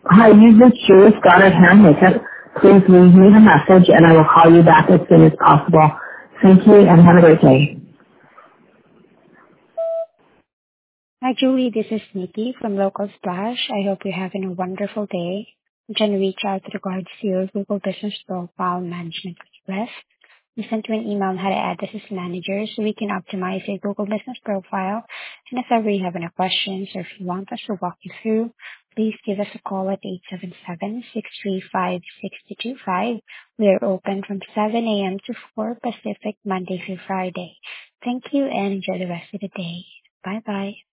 Hi, you've reached Julie Stoddard Hair and Makeup. Please leave me a message and I will call you back as soon as possible. Thank you and have a great day. Hi, Julie. This is Nikki from Local Splash. I hope you're having a wonderful day. You can reach out with regards to your Google Business Profile Management request. We sent you an email on how to add this as manager so we can optimize your Google Business Profile. And if ever you have any questions or if you want us to walk you through, please give us a call at 877-635-6225. We are open from 7 a.m. to 4 Pacific, Monday through Friday. Thank you and enjoy the rest of the day. Bye-bye.